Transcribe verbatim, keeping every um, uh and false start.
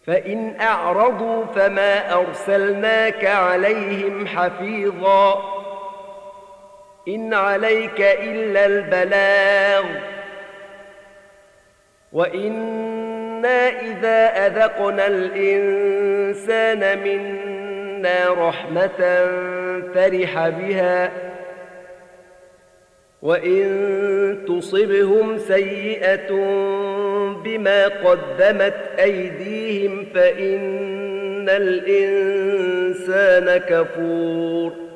فإن أعرضوا فما أرسلناك عليهم حفيظا إن عليك إلا البلاغ وإنا إذا أذقنا الإنسان منا رحمة فرح بها وإن تصبهم سيئة بما قدمت أيديهم فإن الإنسان كفور